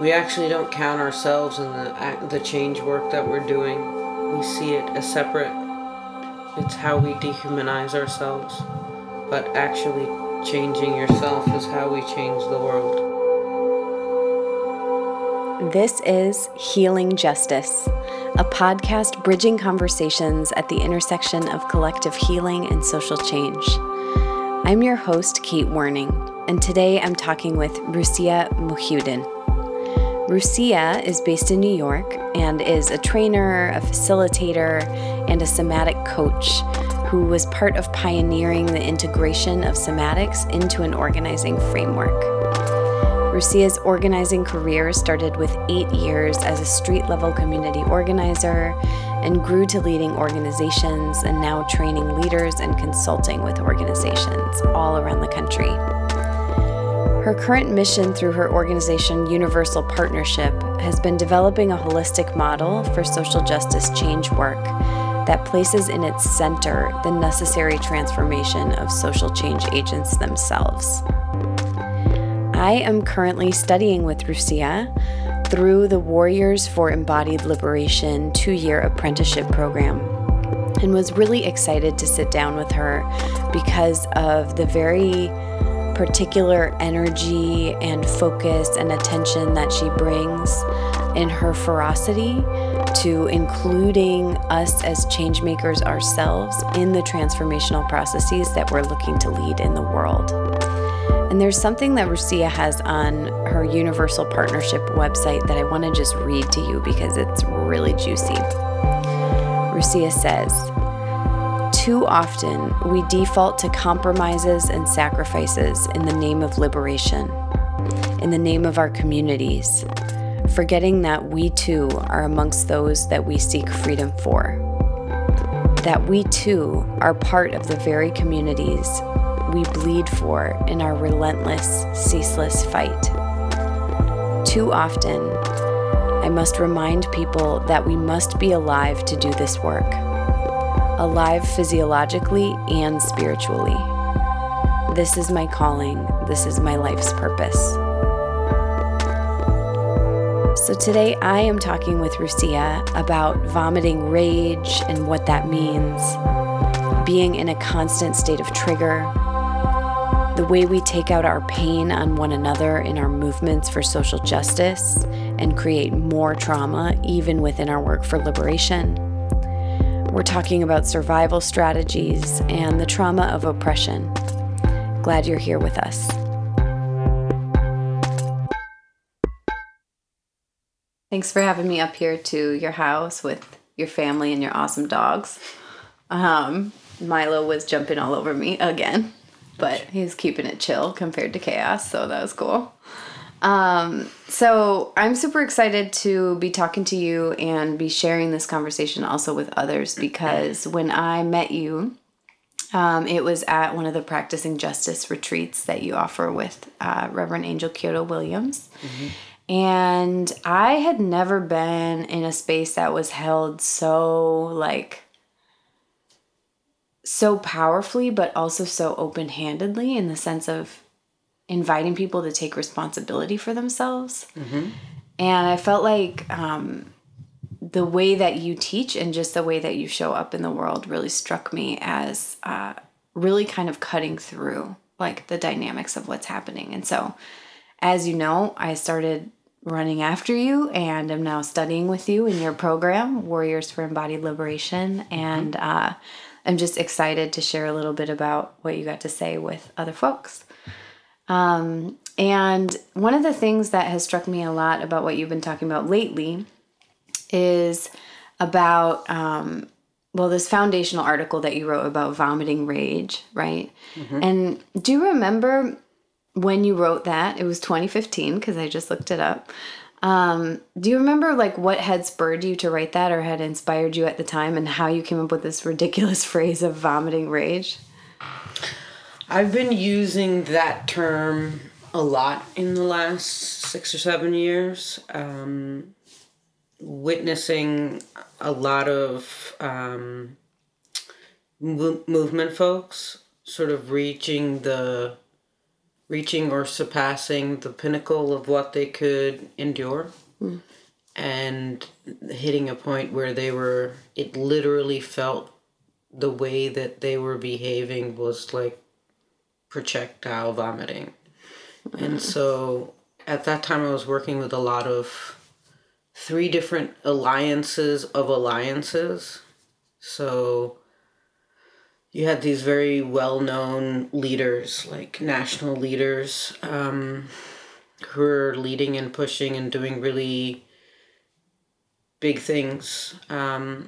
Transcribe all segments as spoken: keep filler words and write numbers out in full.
we actually don't count ourselves in the the change work that we're doing. We see it as separate. It's how we dehumanize ourselves. But actually changing yourself is how we change the world. This is Healing Justice, a podcast bridging conversations at the intersection of collective healing and social change. I'm your host, Kate Werning, and today I'm talking with Rusia Mohiuddin. Rusia is based in New York and is a trainer, a facilitator, and a somatic coach who was part of pioneering the integration of somatics into an organizing framework. Rusia's organizing career started with eight years as a street-level community organizer and grew to leading organizations and now training leaders and consulting with organizations all around the country. Her current mission through her organization Universal Partnership has been developing a holistic model for social justice change work that places in its center the necessary transformation of social change agents themselves. I am currently studying with Rusia through the Warriors for Embodied Liberation two-year apprenticeship program and was really excited to sit down with her because of the very particular energy and focus and attention that she brings in her ferocity to including us as change makers ourselves in the transformational processes that we're looking to lead in the world. And there's something that Rusia has on her Universal Partnership website that I want to just read to you because it's really juicy. Rusia says, "Too often, we default to compromises and sacrifices in the name of liberation, in the name of our communities, forgetting that we too are amongst those that we seek freedom for, that we too are part of the very communities we bleed for in our relentless, ceaseless fight. Too often, I must remind people that we must be alive to do this work, alive physiologically and spiritually. This is my calling. This is my life's purpose." So today I am talking with Rusia about vomiting rage and what that means, being in a constant state of trigger, the way we take out our pain on one another in our movements for social justice and create more trauma even within our work for liberation. We're talking about survival strategies and the trauma of oppression. Glad you're here with us. Thanks for having me up here to your house with your family and your awesome dogs. Um, Milo was jumping all over me again, but he's keeping it chill compared to chaos, so that was cool. Um, so I'm super excited to be talking to you and be sharing this conversation also with others because when I met you, um, it was at one of the Practicing Justice retreats that you offer with uh, Reverend Angel Kyoto Williams. Mm-hmm. And I had never been in a space that was held so, like, so powerfully, but also so open-handedly in the sense of inviting people to take responsibility for themselves. Mm-hmm. And I felt like um, the way that you teach and just the way that you show up in the world really struck me as uh, really kind of cutting through, like, the dynamics of what's happening. And so, as you know, I started running after you and I'm now studying with you in your program, Warriors for Embodied Liberation. And uh, I'm just excited to share a little bit about what you got to say with other folks. Um, and one of the things that has struck me a lot about what you've been talking about lately is about, um, well, this foundational article that you wrote about vomiting rage, right? Mm-hmm. And do you remember when you wrote that? It was twenty fifteen, because I just looked it up. Um, do you remember like what had spurred you to write that or had inspired you at the time and how you came up with this ridiculous phrase of vomiting rage? I've been using that term a lot in the last six or seven years, um, witnessing a lot of um, mo- movement folks sort of reaching the reaching or surpassing the pinnacle of what they could endure. Mm. And hitting a point where they were, it literally felt the way that they were behaving was like projectile vomiting. Mm. And so at that time I was working with a lot of three different alliances of alliances. So you had these very well-known leaders, like national leaders, um, who were leading and pushing and doing really big things, um,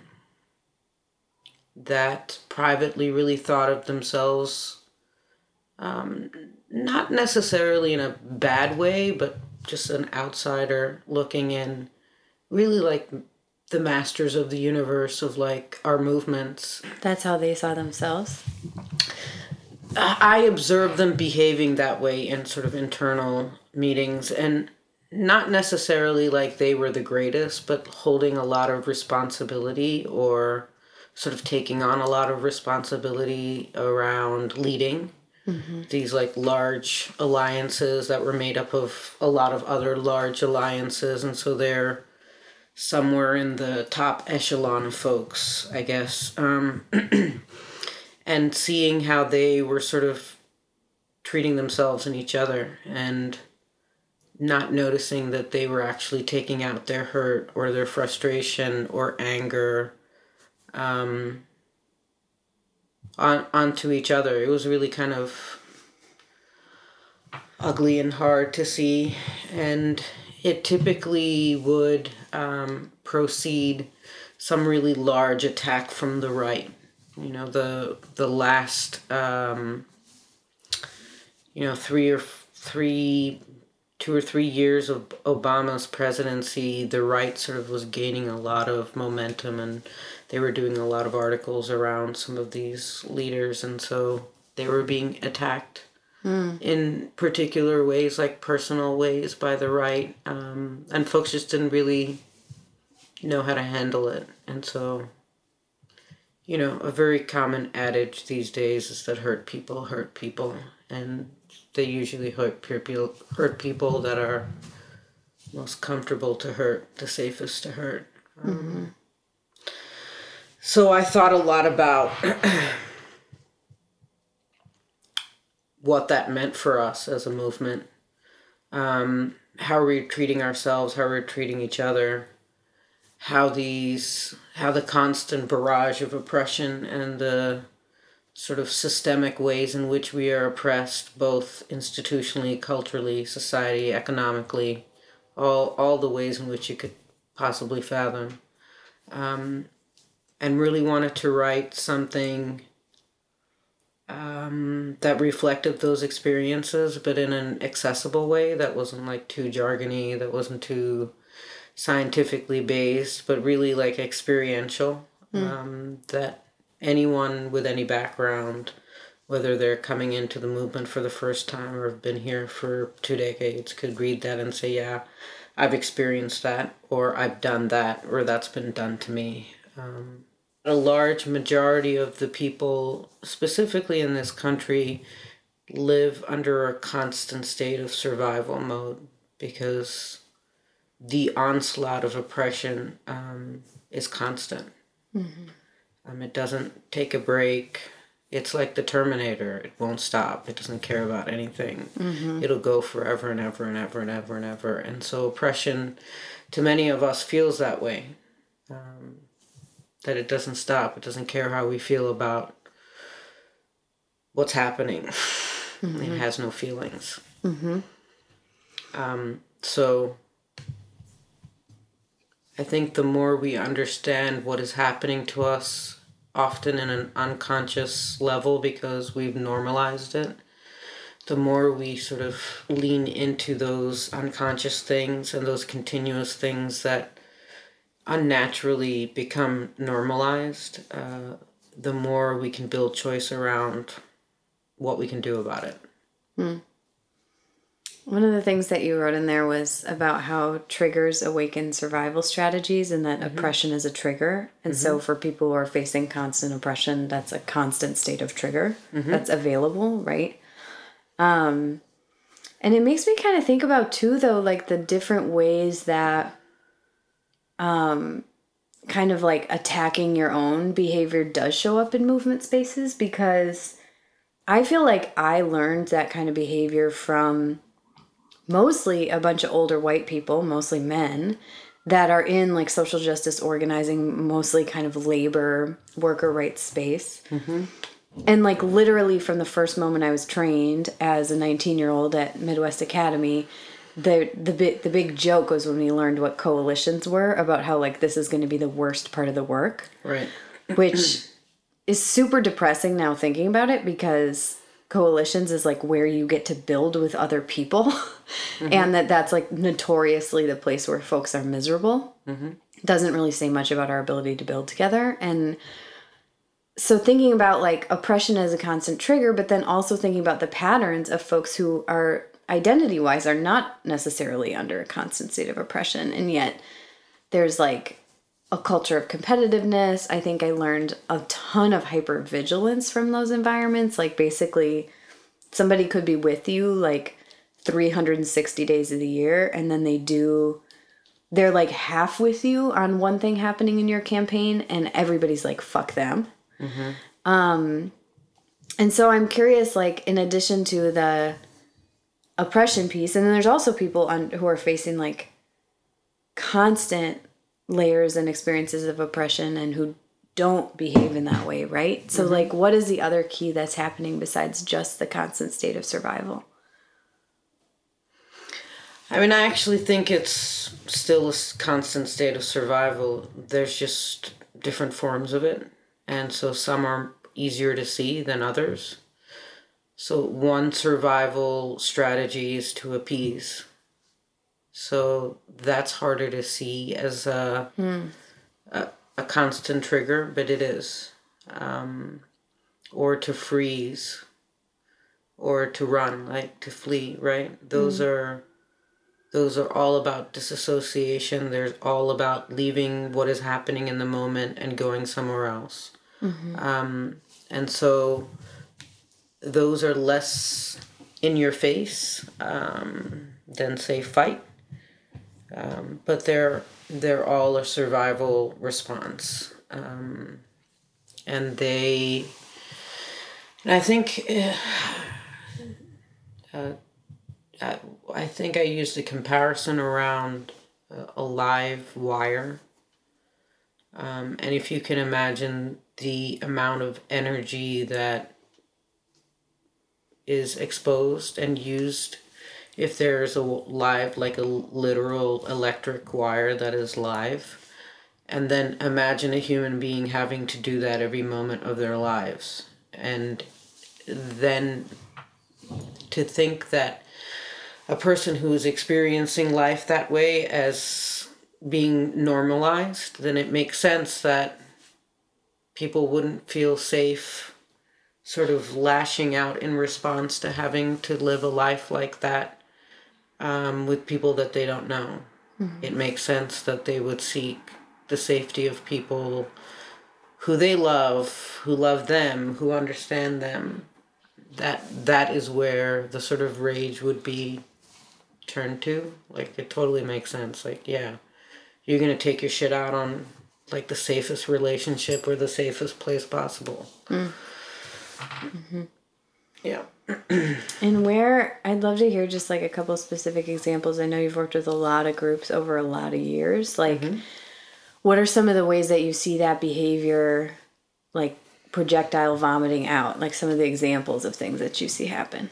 that privately really thought of themselves, um, not necessarily in a bad way, but just an outsider looking in, really like the masters of the universe of like our movements. That's how they saw themselves? I observed them behaving that way in sort of internal meetings, and not necessarily like they were the greatest, but holding a lot of responsibility or sort of taking on a lot of responsibility around leading. Mm-hmm. These like large alliances that were made up of a lot of other large alliances, and so they're somewhere in the top echelon of folks, I guess. Um, and seeing how they were sort of treating themselves and each other, and not noticing that they were actually taking out their hurt or their frustration or anger um, on onto each other. It was really kind of ugly and hard to see, and it typically would um, proceed some really large attack from the right. You know, the the last um, you know three or three. two or three years of Obama's presidency, the right sort of was gaining a lot of momentum, and they were doing a lot of articles around some of these leaders, and so they were being attacked mm. in particular ways, like personal ways by the right, um, and folks just didn't really know how to handle it. And so, you know, a very common adage these days is that hurt people hurt people, and they usually hurt people, hurt people that are most comfortable to hurt, the safest to hurt. Um, mm-hmm. So I thought a lot about what that meant for us as a movement. Um, how are we treating ourselves? How are we treating each other? How these, how the constant barrage of oppression and the sort of systemic ways in which we are oppressed, both institutionally, culturally, society, economically, all all the ways in which you could possibly fathom. Um, and really wanted to write something um, that reflected those experiences, but in an accessible way that wasn't like too jargony, that wasn't too scientifically based, but really like experiential, mm. um, that anyone with any background, whether they're coming into the movement for the first time or have been here for two decades, could read that and say, yeah, I've experienced that, or I've done that, or that's been done to me. Um, a large majority of the people, specifically in this country, live under a constant state of survival mode because the onslaught of oppression um, is constant. Mm-hmm. Um, it doesn't take a break. It's like the Terminator. It won't stop. It doesn't care about anything. Mm-hmm. It'll go forever and ever and ever and ever and ever. And so oppression, to many of us, feels that way. Um, that it doesn't stop. It doesn't care how we feel about what's happening. Mm-hmm. It has no feelings. Mm-hmm. Um, so I think the more we understand what is happening to us, often in an unconscious level because we've normalized it, the more we sort of lean into those unconscious things and those continuous things that unnaturally become normalized, uh, the more we can build choice around what we can do about it. Hmm. One of the things that you wrote in there was about how triggers awaken survival strategies, and that mm-hmm. oppression is a trigger. And mm-hmm. so for people who are facing constant oppression, that's a constant state of trigger mm-hmm. that's available, right? Um, And it makes me kind of think about too, though, like the different ways that um, kind of like attacking your own behavior does show up in movement spaces, because I feel like I learned that kind of behavior from mostly a bunch of older white people, mostly men, that are in like social justice organizing, mostly kind of labor, worker rights space. Mm-hmm. And like literally from the first moment I was trained as a nineteen-year-old at Midwest Academy, the the big, the big joke was when we learned what coalitions were, about how like this is going to be the worst part of the work. Right. Which is super depressing now thinking about it, because coalitions is like where you get to build with other people. Mm-hmm. And that that's like notoriously the place where folks are miserable. Mm-hmm. Doesn't really say much about our ability to build together. And so thinking about like oppression as a constant trigger, but then also thinking about the patterns of folks who are identity-wise are not necessarily under a constant state of oppression. And yet there's like a culture of competitiveness. I think I learned a ton of hypervigilance from those environments. Like basically somebody could be with you like three hundred sixty days of the year, and then they do, they're like half with you on one thing happening in your campaign, and everybody's like, fuck them. Mm-hmm. Um, and so I'm curious, like, in addition to the oppression piece, and then there's also people on, who are facing like constant layers and experiences of oppression and who don't behave in that way, right? So mm-hmm. like, what is the other key that's happening besides just the constant state of survival? I mean, I actually think it's still a constant state of survival. There's just different forms of it. And so some are easier to see than others. So one survival strategy is to appease. So that's harder to see as a, mm. a, a constant trigger, but it is. Um, or to freeze. Or to run, like to flee, right? Those mm. are... Those are all about disassociation. They're all about leaving what is happening in the moment and going somewhere else. Mm-hmm. Um, and so those are less in your face um, than, say, fight. Um, but they're they're all a survival response. Um, and they... And I think... Uh, uh, I think I used a comparison around a live wire. Um, and if you can imagine the amount of energy that is exposed and used, if there's a live, like a literal electric wire that is live, and then imagine a human being having to do that every moment of their lives. And then to think that a person who is experiencing life that way as being normalized, then it makes sense that people wouldn't feel safe sort of lashing out in response to having to live a life like that um, with people that they don't know. Mm-hmm. It makes sense that they would seek the safety of people who they love, who love them, who understand them. That that is where the sort of rage would be turned to. Like, it totally makes sense. Like, yeah, you're gonna take your shit out on like the safest relationship or the safest place possible. Mm. Mm-hmm. Yeah. And where, I'd love to hear just like a couple specific examples. I know you've worked with a lot of groups over a lot of years. Like, mm-hmm. what are some of the ways that you see that behavior, like projectile vomiting out? Like some of the examples of things that you see happen.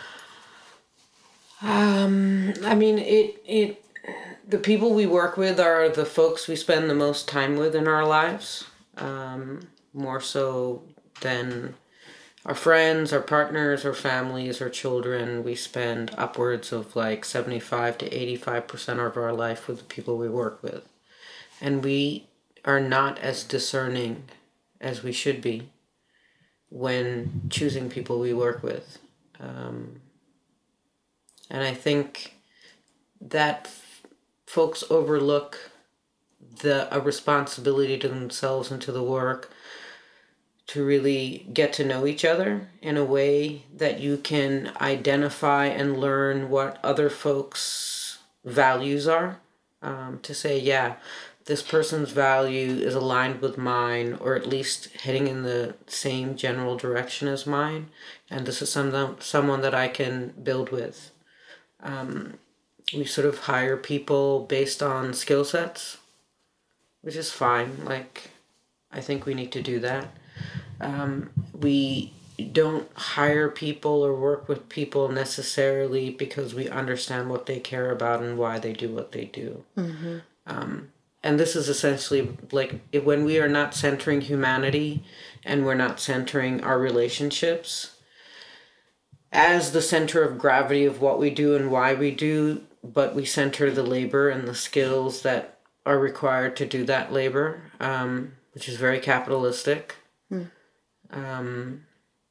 Um, I mean, it, it, the people we work with are the folks we spend the most time with in our lives. Um, more so than our friends, our partners, our families, our children. We spend upwards of like seventy-five to eighty-five percent of our life with the people we work with. And we are not as discerning as we should be when choosing people we work with. Um, and I think that f- folks overlook the a responsibility to themselves and to the work to really get to know each other in a way that you can identify and learn what other folks' values are. Um, to say, yeah, this person's value is aligned with mine, or at least heading in the same general direction as mine, and this is some, someone that I can build with. Um, we sort of hire people based on skill sets, which is fine. Like, I think we need to do that. Um, we don't hire people or work with people necessarily because we understand what they care about and why they do what they do. Mm-hmm. Um, and this is essentially like if, when we are not centering humanity and we're not centering our relationships as the center of gravity of what we do and why we do, but we center the labor and the skills that are required to do that labor, um, which is very capitalistic. Mm. Um,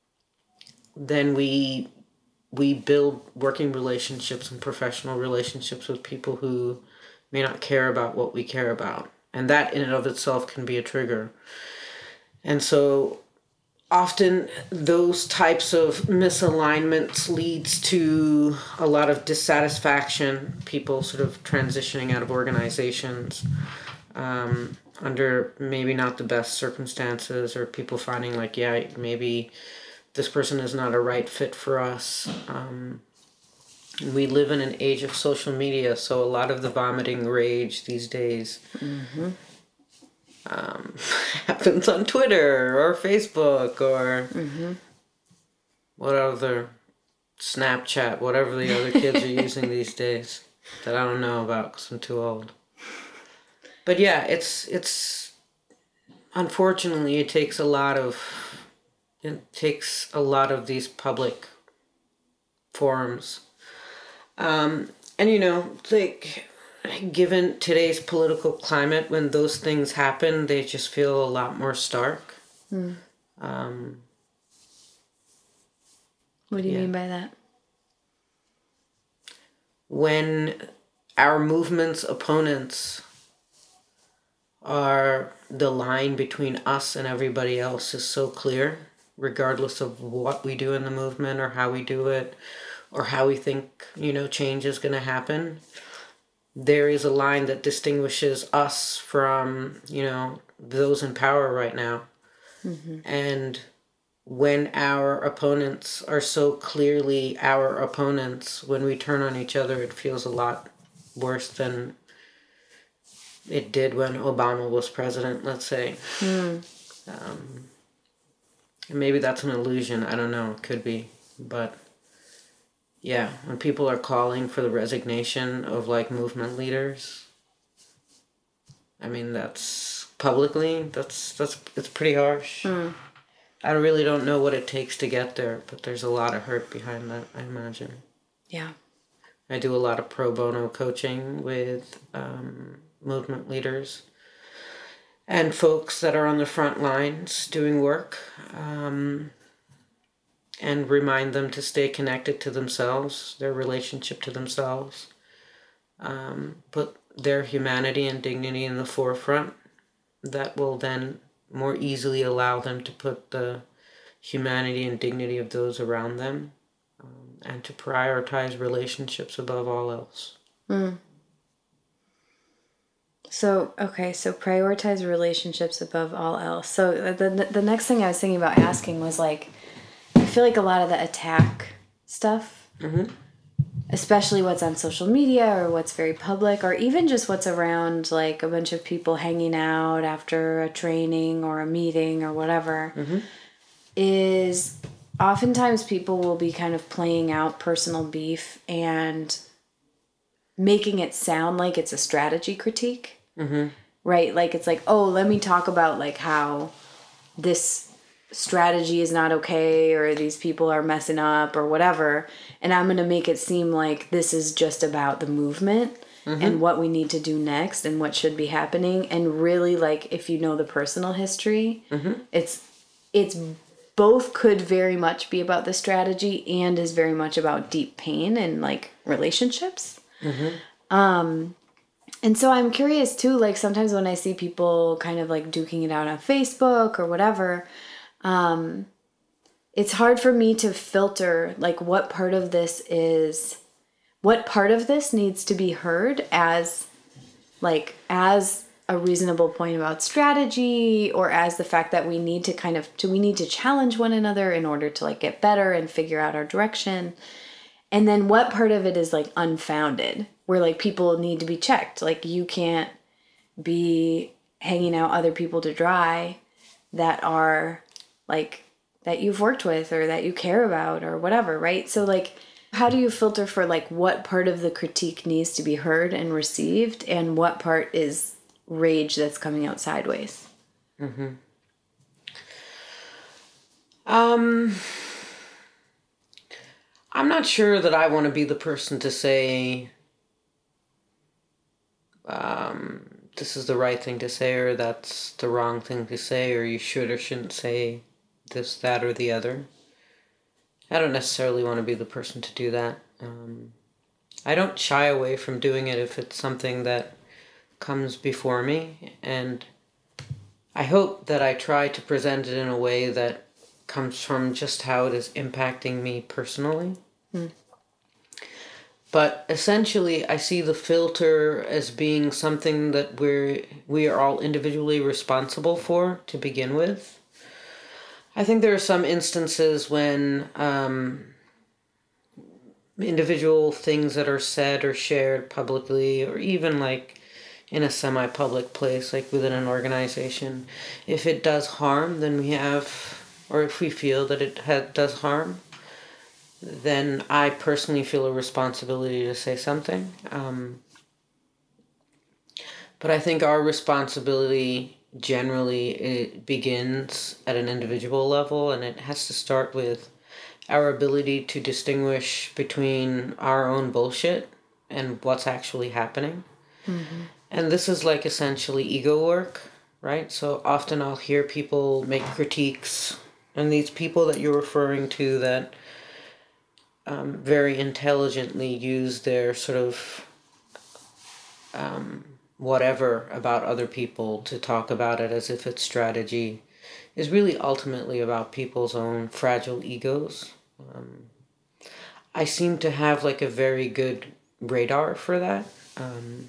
then we we build working relationships and professional relationships with people who may not care about what we care about. And that in and of itself can be a trigger. And so often those types of misalignments leads to a lot of dissatisfaction, people sort of transitioning out of organizations um, under maybe not the best circumstances, or people finding like, yeah, maybe this person is not a right fit for us. Um, we live in an age of social media, so a lot of the vomiting rage these days mm-hmm. um, happens on Twitter or Facebook or mm-hmm. what other, Snapchat, whatever the other kids are using these days that I don't know about because I'm too old. But yeah, it's it's unfortunately it takes a lot of it takes a lot of these public forums. Um, and, you know, like, given today's political climate, when those things happen, they just feel a lot more stark. Mm. Um, what do you yeah. mean by that? When our movement's opponents are, the line between us and everybody else is so clear, regardless of what we do in the movement or how we do it, or how we think, you know, change is going to happen. There is a line that distinguishes us from, you know, those in power right now. Mm-hmm. And when our opponents are so clearly our opponents, when we turn on each other, it feels a lot worse than it did when Obama was president, let's say. Mm. Um, maybe that's an illusion. I don't know. It could be. But yeah, when people are calling for the resignation of, like, movement leaders, I mean, that's publicly, that's, that's, it's pretty harsh. Mm. I really don't know what it takes to get there, but there's a lot of hurt behind that, I imagine. Yeah. I do a lot of pro bono coaching with um, movement leaders and folks that are on the front lines doing work. Um... and remind them to stay connected to themselves, their relationship to themselves, um, put their humanity and dignity in the forefront. That will then more easily allow them to put the humanity and dignity of those around them, um, and to prioritize relationships above all else. Mm. So, okay, so prioritize relationships above all else. So the, the next thing I was thinking about asking was, like, I feel like a lot of the attack stuff, mm-hmm. especially what's on social media or what's very public, or even just what's around, like a bunch of people hanging out after a training or a meeting or whatever, mm-hmm. is oftentimes people will be kind of playing out personal beef and making it sound like it's a strategy critique, mm-hmm. right? Like, it's like, oh, let me talk about, like, how this strategy is not okay, or these people are messing up or whatever, and I'm going to make it seem like this is just about the movement mm-hmm. and what we need to do next and what should be happening. And really, like, if you know the personal history, mm-hmm. it's it's both could very much be about the strategy and is very much about deep pain and, like, relationships. Mm-hmm. Um and so I'm curious too, like, sometimes when I see people kind of, like, duking it out on Facebook or whatever, Um, it's hard for me to filter, like, what part of this is, what part of this needs to be heard as, like, as a reasonable point about strategy, or as the fact that we need to kind of, to, we need to challenge one another in order to, like, get better and figure out our direction. And then what part of it is, like, unfounded, where, like, people need to be checked. Like, you can't be hanging out other people to dry that are, like, that you've worked with or that you care about or whatever, right? So, like, how do you filter for, like, what part of the critique needs to be heard and received, and what part is rage that's coming out sideways? Mm-hmm. Um, I'm not sure that I want to be the person to say, um, this is the right thing to say, or that's the wrong thing to say, or you should or shouldn't say this, that, or the other. I don't necessarily want to be the person to do that. Um, I don't shy away from doing it if it's something that comes before me, and I hope that I try to present it in a way that comes from just how it is impacting me personally. Mm. But essentially, I see the filter as being something that we're, we are all individually responsible for to begin with. I think there are some instances when um, individual things that are said or shared publicly, or even like in a semi-public place, like within an organization, if it does harm, then we have, or if we feel that it ha- does harm, then I personally feel a responsibility to say something. Um, but I think our responsibility generally, it begins at an individual level, and it has to start with our ability to distinguish between our own bullshit and what's actually happening. Mm-hmm. And this is like essentially ego work, right? So often I'll hear people make critiques, and these people that you're referring to that um, very intelligently use their sort of um, whatever about other people to talk about it as if it's strategy, is really ultimately about people's own fragile egos. Um, I seem to have like a very good radar for that. Um,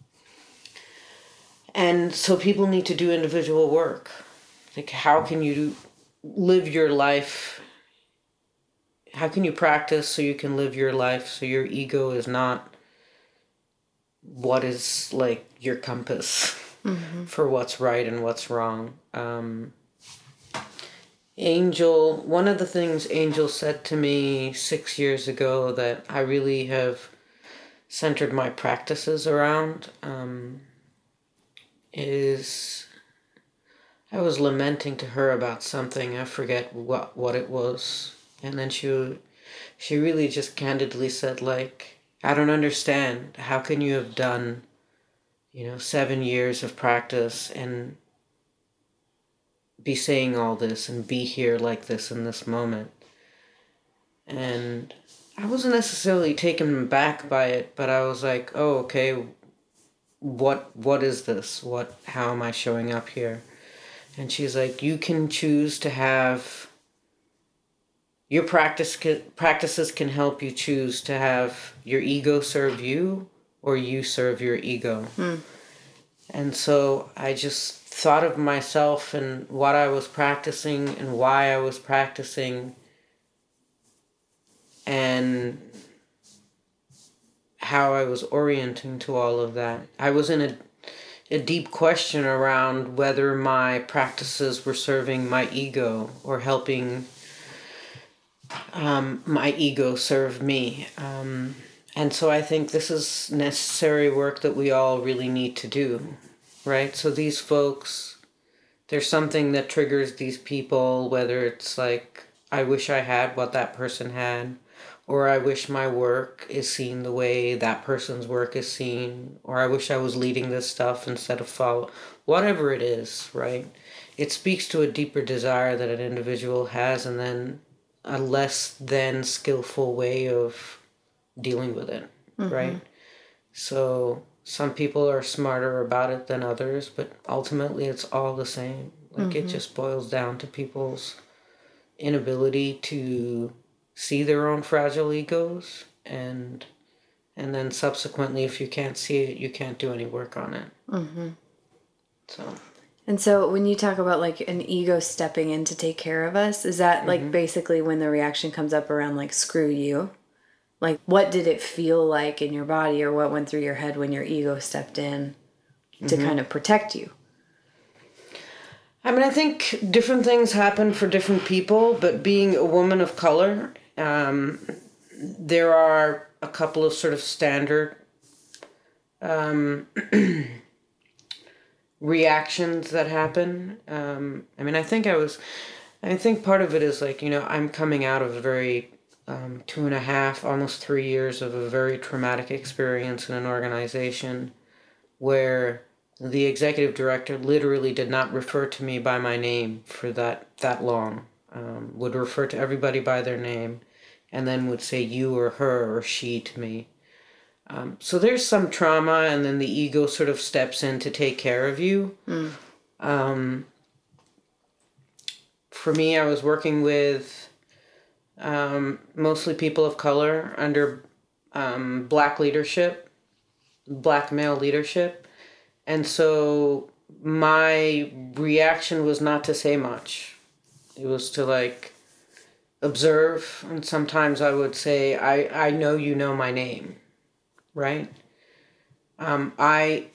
and so people need to do individual work. Like, how can you live your life? How can you practice so you can live your life so your ego is not what is like your compass mm-hmm. for what's right and what's wrong. Um, Angel, one of the things Angel said to me six years ago that I really have centered my practices around um, is I was lamenting to her about something. I forget what, what it was. And then she she really just candidly said, like, I don't understand. How can you have done, you know, seven years of practice and be saying all this and be here like this in this moment? And I wasn't necessarily taken back by it, but I was like, oh, okay, what what is this? What how am I showing up here? And she's like, you can choose to have Your practice can, practices can help you choose to have your ego serve you or you serve your ego. Mm. And so I just thought of myself and what I was practicing and why I was practicing and how I was orienting to all of that. I was in a, a deep question around whether my practices were serving my ego or helping Um, my ego serve me. Um, and so I think this is necessary work that we all really need to do, right? So these folks, there's something that triggers these people, whether it's like, I wish I had what that person had, or I wish my work is seen the way that person's work is seen, or I wish I was leading this stuff instead of follow, whatever it is, right? It speaks to a deeper desire that an individual has, and then a less than skillful way of dealing with it, mm-hmm. right? So some people are smarter about it than others, but ultimately it's all the same. Like mm-hmm. it just boils down to people's inability to see their own fragile egos, and and then subsequently, if you can't see it, you can't do any work on it. Mm-hmm. So. And so when you talk about like an ego stepping in to take care of us, is that like mm-hmm. basically when the reaction comes up around like, screw you? Like, what did it feel like in your body, or what went through your head when your ego stepped in to mm-hmm. kind of protect you? I mean, I think different things happen for different people, but being a woman of color, um, there are a couple of sort of standard um, reactions that happen. Um, I mean, I think I was, I think part of it is like, you know, I'm coming out of a very um, two and a half, almost three years of a very traumatic experience in an organization where the executive director literally did not refer to me by my name for that, that long, um, would refer to everybody by their name, and then would say you or her or she to me. Um, so there's some trauma, and then the ego sort of steps in to take care of you. Mm. Um, for me, I was working with um, mostly people of color under um, black leadership, black male leadership. And so my reaction was not to say much. It was to like observe, and sometimes I would say, I, I know you know my name, right? Um, I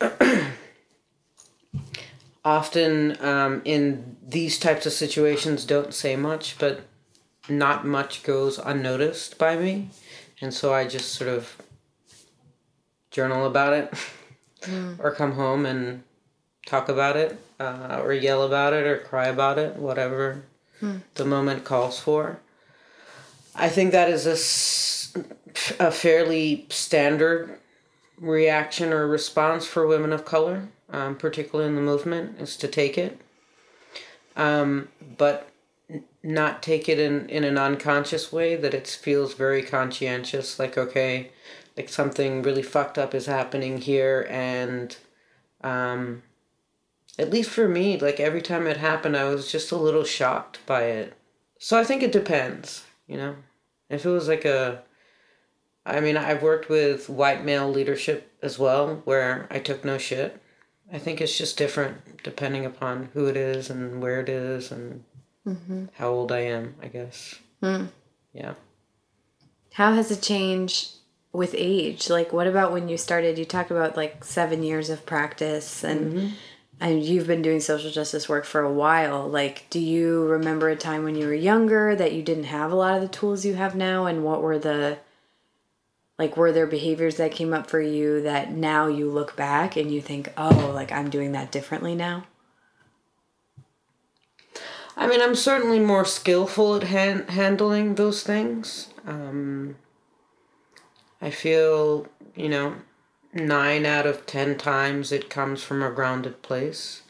often um, in these types of situations don't say much, but not much goes unnoticed by me. And so I just sort of journal about it mm. or come home and talk about it uh, or yell about it or cry about it, whatever mm. the moment calls for. I think that is a, a fairly standard reaction or response for women of color, um, particularly in the movement, is to take it. Um, but not take it in, in an unconscious way, that it feels very conscientious, like, okay, like something really fucked up is happening here, and um, at least for me, like every time it happened, I was just a little shocked by it. So I think it depends, you know? If it was like a, I mean, I've worked with white male leadership as well, where I took no shit. I think it's just different depending upon who it is and where it is and mm-hmm. how old I am, I guess. Mm. Yeah. How has it changed with age? Like, what about when you started? You talked about like seven years of practice, and mm-hmm. and you've been doing social justice work for a while. Like, do you remember a time when you were younger that you didn't have a lot of the tools you have now? And what were the, like, were there behaviors that came up for you that now you look back and you think, oh, like I'm doing that differently now? I mean, I'm certainly more skillful at han- handling those things. Um, I feel, you know, nine out of ten times it comes from a grounded place.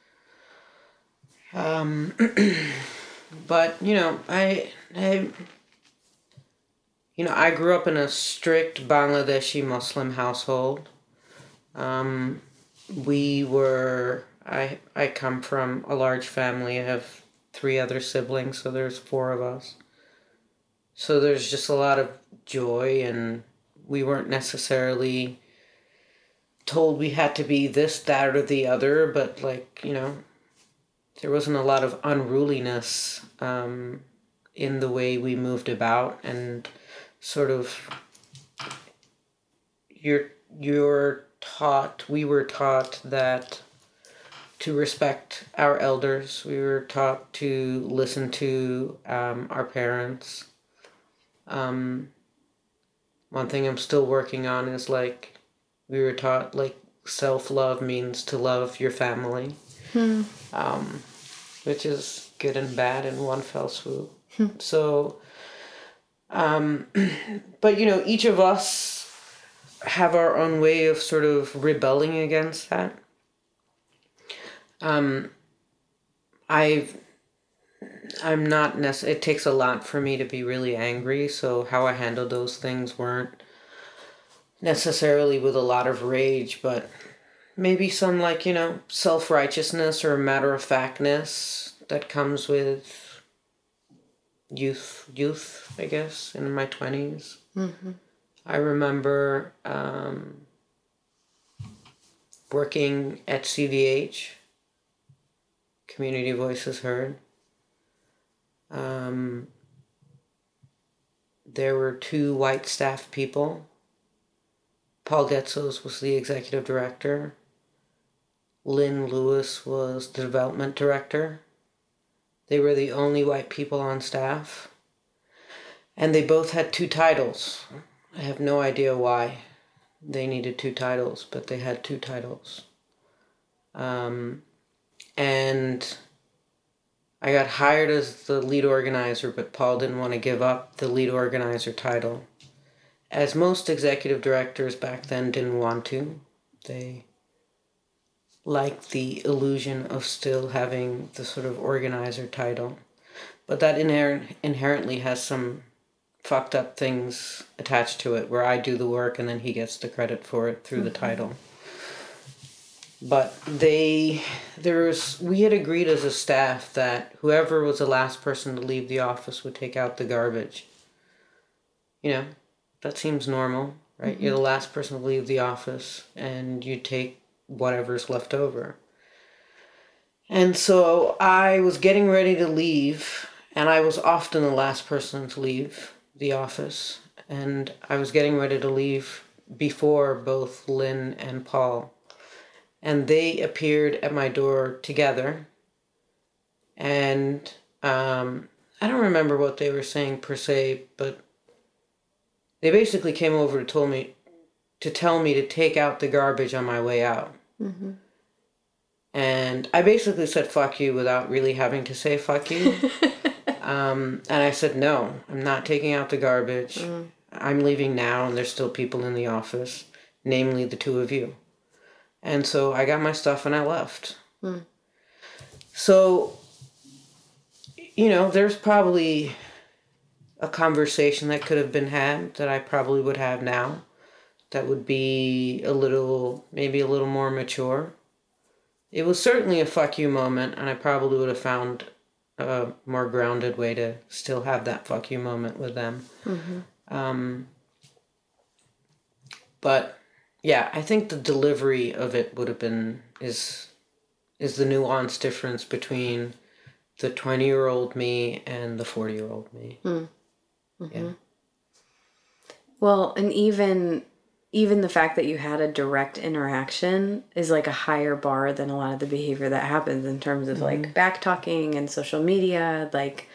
Um, but, you know, I, I, you know, I grew up in a strict Bangladeshi Muslim household. Um, we were, I, I come from a large family. I have three other siblings, so there's four of us. So there's just a lot of joy, and we weren't necessarily told we had to be this, that, or the other, but like, you know, there wasn't a lot of unruliness um, in the way we moved about, and sort of you're you're taught, we were taught that to respect our elders. We were taught to listen to um, our parents. Um, one thing I'm still working on is like, we were taught like self-love means to love your family, hmm. um, which is good and bad in one fell swoop. Hmm. So, um, but you know, each of us have our own way of sort of rebelling against that. Um, I've, I'm not necess- it takes a lot for me to be really angry, so how I handled those things weren't necessarily with a lot of rage, but maybe some, like, you know, self-righteousness or matter-of-factness that comes with youth, youth, I guess, in my twenties. Mm-hmm. I remember um, working at C V H, Community Voices Heard. Um, there were two white staff people. Paul Getzos was the executive director. Lynn Lewis was the development director. They were the only white people on staff. And they both had two titles. I have no idea why they needed two titles, but they had two titles. Um, and I got hired as the lead organizer, but Paul didn't want to give up the lead organizer title. As most executive directors back then didn't want to. They liked the illusion of still having the sort of organizer title. But that inherent, inherently has some fucked up things attached to it, where I do the work and then he gets the credit for it through mm-hmm. the title. But they, there was, we had agreed as a staff that whoever was the last person to leave the office would take out the garbage. You know, that seems normal, right? Mm-hmm. You're the last person to leave the office and you take whatever's left over. And so I was getting ready to leave, and I was often the last person to leave the office, and I was getting ready to leave before both Lynn and Paul, and they appeared at my door together, and um, I don't remember what they were saying per se, but they basically came over to told me to tell me to take out the garbage on my way out. Mm-hmm. And I basically said fuck you without really having to say fuck you. Um, and I said, no, I'm not taking out the garbage. Mm. I'm leaving now, and there's still people in the office, namely the two of you. And so I got my stuff and I left. Mm. So, you know, there's probably a conversation that could have been had that I probably would have now that would be a little, maybe a little more mature. It was certainly a fuck you moment, and I probably would have found a more grounded way to still have that fuck you moment with them. Mm-hmm. Um, but yeah, I think the delivery of it would have been, is, is the nuanced difference between the twenty year old me and the forty year old me. Mm. Mm-hmm. Yeah. Well, and even, even the fact that you had a direct interaction is like a higher bar than a lot of the behavior that happens in terms of mm-hmm. like back talking and social media. Like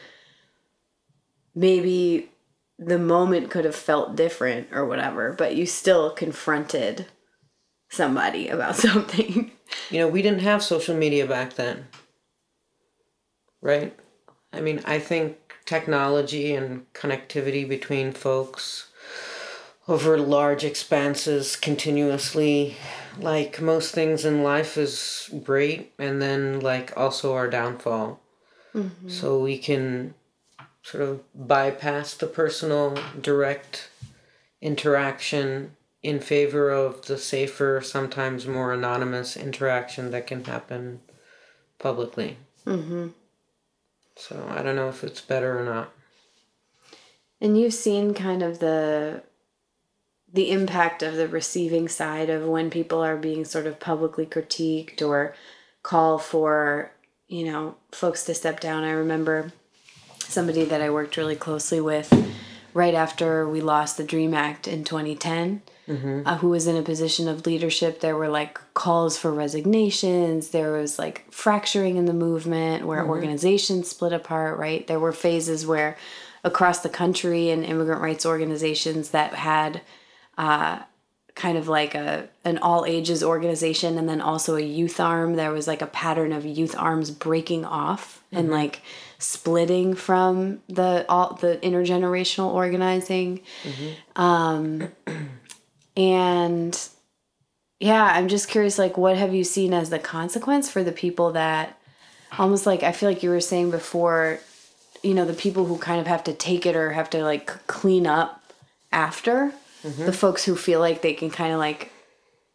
maybe the moment could have felt different or whatever, but you still confronted somebody about something. You know, we didn't have social media back then, right? I mean, I think technology and connectivity between folks over large expanses continuously, like most things in life, is great, and then like also our downfall. Mm-hmm. So we can sort of bypass the personal direct interaction in favor of the safer, sometimes more anonymous interaction that can happen publicly. Mm-hmm. So I don't know if it's better or not. And you've seen kind of the the impact of the receiving side of when people are being sort of publicly critiqued or call for, you know, folks to step down. I remember somebody that I worked really closely with right after we lost the DREAM Act in twenty ten, mm-hmm. uh, who was in a position of leadership. There were like calls for resignations. There was like fracturing in the movement where mm-hmm. organizations split apart, right? There were phases where across the country in immigrant rights organizations that had uh, kind of like a an all ages organization and then also a youth arm, there was like a pattern of youth arms breaking off mm-hmm. and like splitting from the all the intergenerational organizing. Mm-hmm. Um, and yeah, I'm just curious, like, what have you seen as the consequence for the people that almost like, I feel like you were saying before, you know, the people who kind of have to take it or have to like clean up after, mm-hmm. the folks who feel like they can kind of like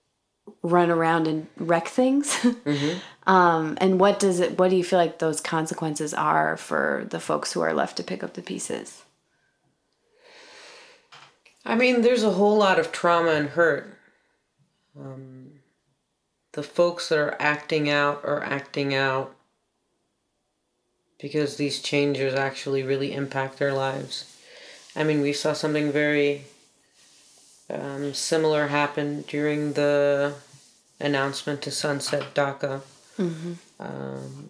run around and wreck things. Mm-hmm. um, and what does it, what do you feel like those consequences are for the folks who are left to pick up the pieces? I mean, there's a whole lot of trauma and hurt. Um, the folks that are acting out are acting out because these changes actually really impact their lives. I mean, we saw something very um, similar happen during the announcement to sunset DACA. Mm-hmm. Um,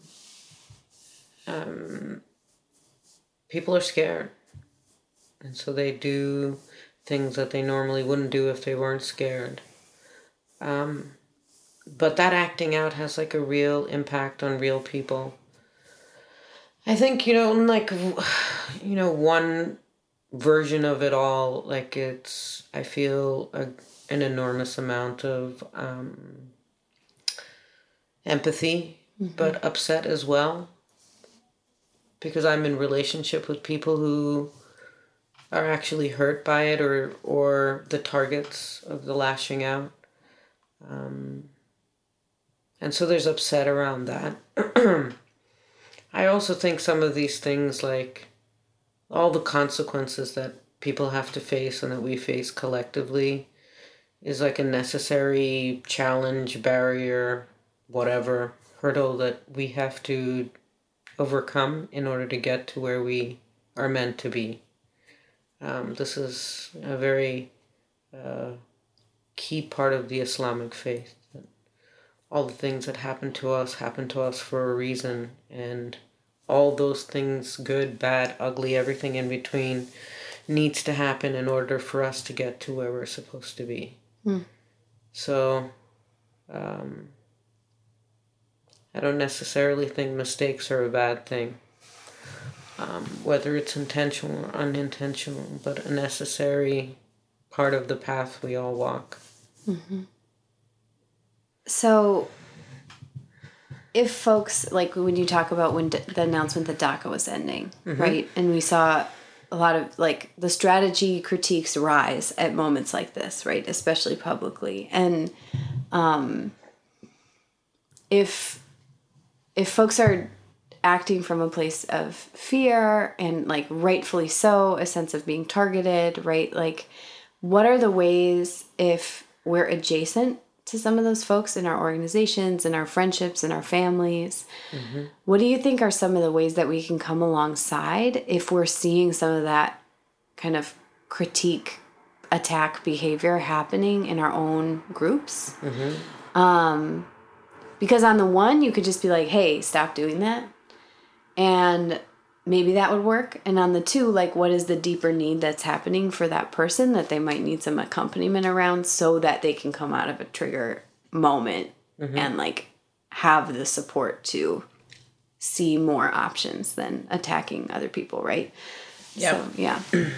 um, people are scared. And so they do things that they normally wouldn't do if they weren't scared. Um, but that acting out has like a real impact on real people. I think, you know, like, you know, one version of it all, like it's, I feel a, an enormous amount of um, empathy, mm-hmm. but upset as well. Because I'm in relationship with people who are actually hurt by it or, or the targets of the lashing out. Um, and so there's upset around that. I also think some of these things, like all the consequences that people have to face and that we face collectively, is like a necessary challenge, barrier, whatever, hurdle that we have to overcome in order to get to where we are meant to be. Um, this is a very uh, key part of the Islamic faith. All the things that happen to us happen to us for a reason, and all those things, good, bad, ugly, everything in between, needs to happen in order for us to get to where we're supposed to be. Mm. So, um, I don't necessarily think mistakes are a bad thing, um, whether it's intentional or unintentional, but a necessary part of the path we all walk. Mm-hmm. So, if folks, like when you talk about when d- the announcement that DACA was ending, mm-hmm. right? And we saw a lot of, like, the strategy critiques rise at moments like this, right? Especially publicly. And um, if if folks are acting from a place of fear and, like, rightfully so, a sense of being targeted, right? Like, what are the ways, if we're adjacent to some of those folks in our organizations, in our friendships, in our families, mm-hmm. what do you think are some of the ways that we can come alongside if we're seeing some of that kind of critique, attack behavior happening in our own groups? Mm-hmm. Um, because on the one, you could just be like, hey, stop doing that. And maybe that would work. And on the two, like, what is the deeper need that's happening for that person that they might need some accompaniment around so that they can come out of a trigger moment mm-hmm. and, like, have the support to see more options than attacking other people, right? Yeah. So, yeah.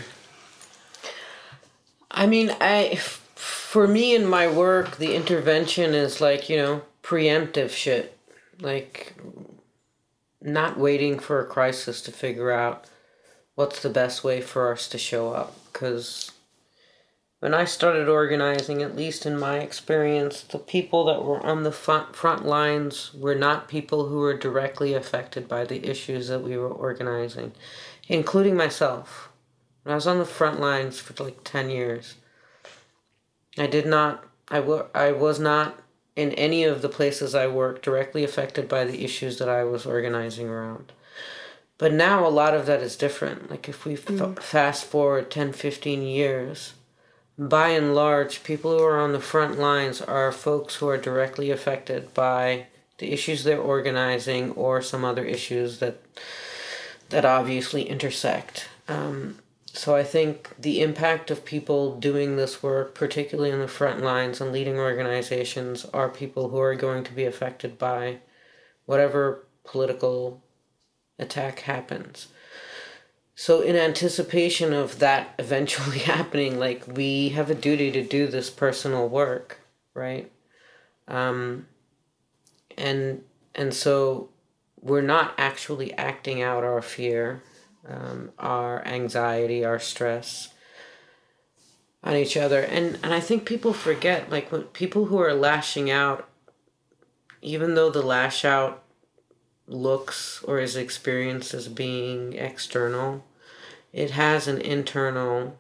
I mean, I, for me in my work, the intervention is like, you know, preemptive shit. Like, not waiting for a crisis to figure out what's the best way for us to show up. Because when I started organizing, at least in my experience, the people that were on the front, front lines were not people who were directly affected by the issues that we were organizing, including myself. When I was on the front lines for like ten years, I did not, I, w- I was not in any of the places I worked directly affected by the issues that I was organizing around. But now a lot of that is different. Like if we mm. f- fast forward ten, fifteen years, by and large, people who are on the front lines are folks who are directly affected by the issues they're organizing or some other issues that that obviously intersect. Um, so I think the impact of people doing this work, particularly on the front lines and leading organizations, are people who are going to be affected by whatever political attack happens. So in anticipation of that eventually happening, like, we have a duty to do this personal work, right? Um, and and so we're not actually acting out our fear, um, our anxiety, our stress. on each other. And, and I think people forget, like, when people who are lashing out, even though the lash out looks or is experienced as being external, it has an internal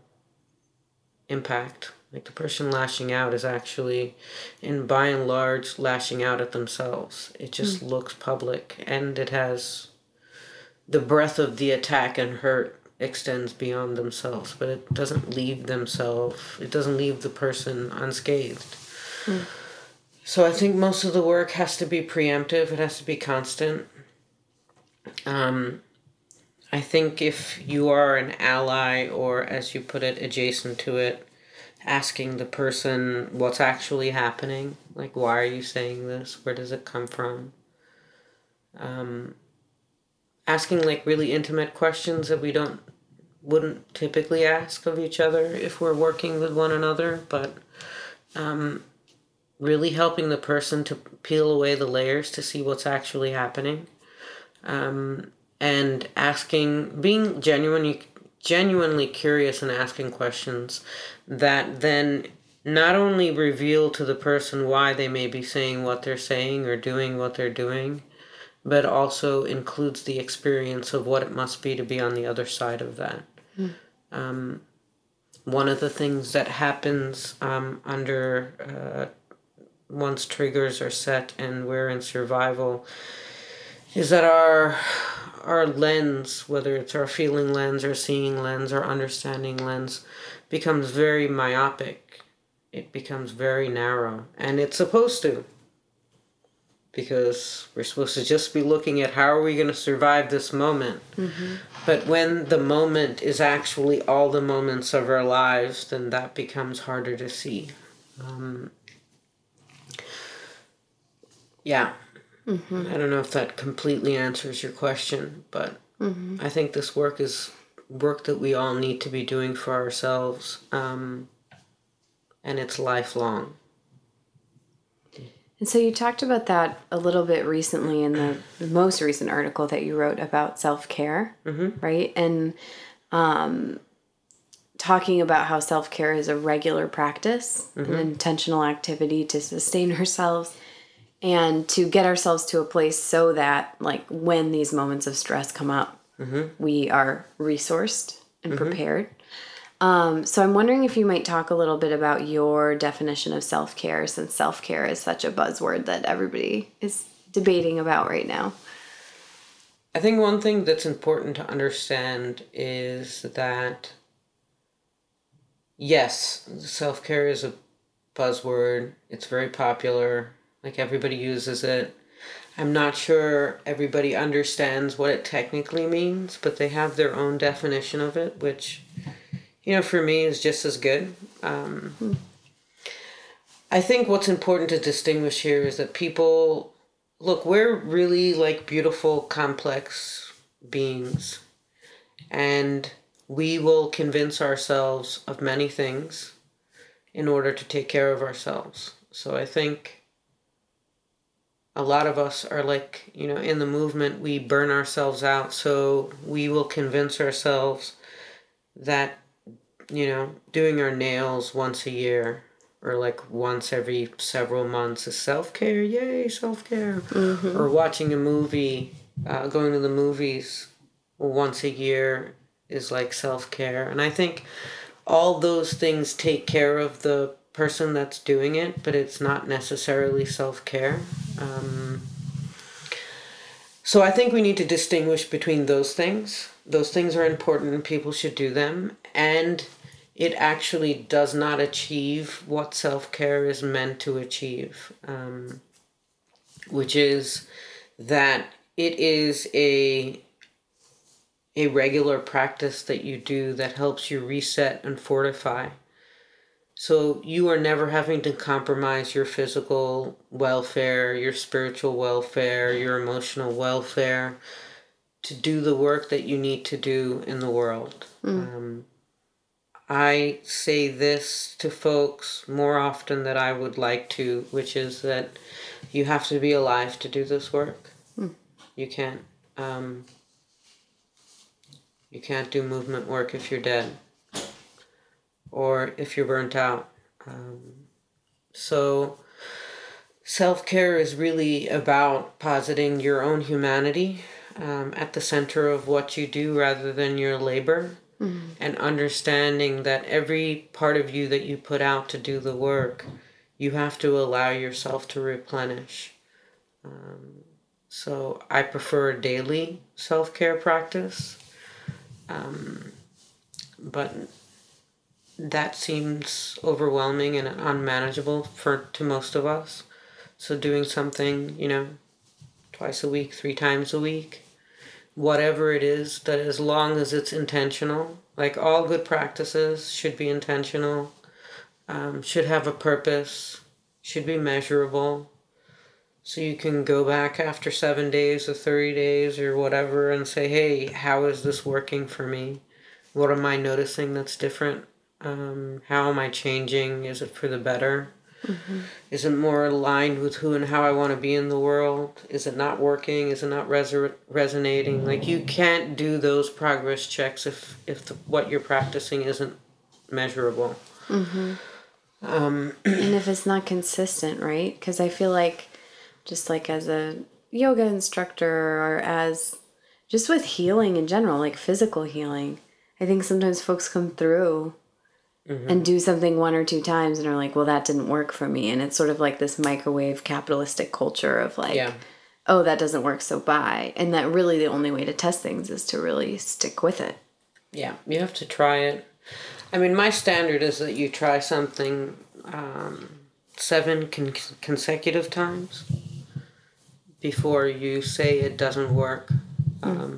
impact. Like, the person lashing out is actually, in by and large, lashing out at themselves. It just mm. looks public, and it has the breadth of the attack and hurt extends beyond themselves, but it doesn't leave themselves, it doesn't leave the person unscathed. Mm. So I think most of the work has to be preemptive, it has to be constant. Um, I think if you are an ally, or as you put it, adjacent to it, asking the person what's actually happening, like, why are you saying this? Where does it come from? Um, asking like really intimate questions that we don't wouldn't typically ask of each other if we're working with one another, but um, really helping the person to peel away the layers to see what's actually happening, um, and asking, being genuinely genuinely curious and asking questions that then not only reveal to the person why they may be saying what they're saying or doing what they're doing, but also includes the experience of what it must be to be on the other side of that. Mm. Um, one of the things that happens um, under uh, once triggers are set and we're in survival is that our our lens, whether it's our feeling lens or seeing lens or understanding lens, becomes very myopic. It becomes very narrow, and it's supposed to, because we're supposed to just be looking at how are we going to survive this moment. Mm-hmm. But when the moment is actually all the moments of our lives, then that becomes harder to see. Um, yeah. Mm-hmm. I don't know if that completely answers your question, but mm-hmm. I think this work is work that we all need to be doing for ourselves, um, and it's lifelong. And so you talked about that a little bit recently in the, the most recent article that you wrote about self-care, mm-hmm. right? And um, talking about how self-care is a regular practice, mm-hmm. an intentional activity to sustain ourselves and to get ourselves to a place so that, like, when these moments of stress come up, mm-hmm. we are resourced and mm-hmm. prepared. Um, so I'm wondering if you might talk a little bit about your definition of self-care, since self-care is such a buzzword that everybody is debating about right now. I think one thing that's important to understand is that, yes, self-care is a buzzword. It's very popular. Like, everybody uses it. I'm not sure everybody understands what it technically means, but they have their own definition of it, which, you know, for me is just as good. Um, hmm. I think what's important to distinguish here is that people, look, we're really like beautiful, complex beings, and we will convince ourselves of many things in order to take care of ourselves. So I think a lot of us are like, you know, in the movement, we burn ourselves out, so we will convince ourselves that, you know, doing our nails once a year or like once every several months is self-care. Yay, self-care. Mm-hmm. Or watching a movie, uh, going to the movies once a year is like self-care. And I think all those things take care of the person that's doing it, but it's not necessarily self-care. Um, so I think we need to distinguish between those things. Those things are important and people should do them. And it actually does not achieve what self-care is meant to achieve, um, which is that it is a a regular practice that you do that helps you reset and fortify. So you are never having to compromise your physical welfare, your spiritual welfare, your emotional welfare to do the work that you need to do in the world. Mm. Um, I say this to folks more often than I would like to, which is that you have to be alive to do this work. Mm. You can't, um, you can't do movement work if you're dead. or if you're burnt out. Um, so self-care is really about positing your own humanity um, at the center of what you do rather than your labor, mm-hmm. and understanding that every part of you that you put out to do the work, you have to allow yourself to replenish. Um, so I prefer a daily self-care practice, um, but that seems overwhelming and unmanageable for to most of us. So doing something, you know, twice a week, three times a week, whatever it is, that as long as it's intentional, like all good practices should be intentional, um, should have a purpose, should be measurable. So you can go back after seven days or thirty days or whatever and say, hey, how is this working for me? What am I noticing that's different? Um, how am I changing? Is it for the better? Mm-hmm. Is it more aligned with who and how I want to be in the world? Is it not working? Is it not res- resonating? Like, you can't do those progress checks if, if the, what you're practicing isn't measurable. Mm-hmm. Um, and if it's not consistent, right? Because I feel like just like as a yoga instructor or as just with healing in general, like physical healing, I think sometimes folks come through Mm-hmm. and do something one or two times and are like, well, that didn't work for me. And it's sort of like this microwave capitalistic culture of like, yeah. oh, that doesn't work, so bye. And that really the only way to test things is to really stick with it. Yeah, you have to try it. I mean, my standard is that you try something um, seven con- consecutive times before you say it doesn't work. Mm-hmm. Um,